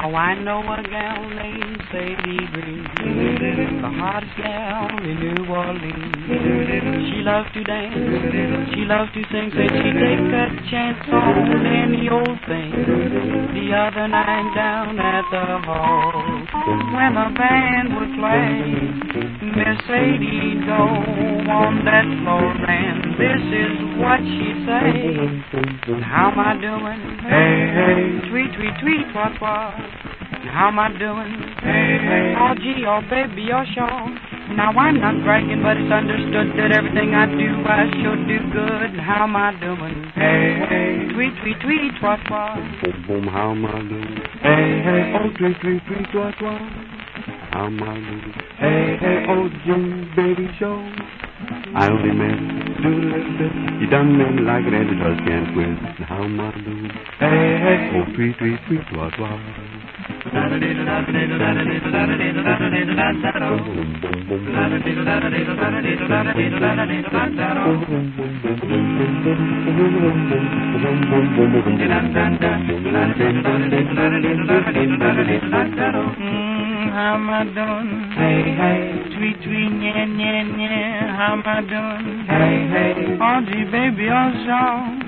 Now I know a gal named Sadie Green, the hottest gal in New Orleans. She loves to dance, she loves to sing, said she'd take a chance on any old thing. The other night down at the hall, when the band would play, Miss Sadie go on that floor, and this is what she'd say. How am I doing? Hey, hey, tweet, tweet, tweet, what, what? How am I doing? Hey, hey, oh gee, oh baby, oh sure. Now I'm not bragging, but it's understood that everything I do, I sure do good. How am I doing? Hey, hey, tweet, tweet, tweet, what, what? Boom, boom, how am I doing? Hey, hey, oh tweet, tweet, tweet, what, what? How am I doing? Hey, hey, oh Jim, baby, show. I only meant to do a little bit. You done me like an editor can't quit. How am I doing? Hey, hey, oh tweet, tweet, tweet, what, what? How am I doing? Hey, hey, tweet, tweet, yeah, yeah, yeah. How am I doing? Hey, hey, oh gee, baby, oh sure.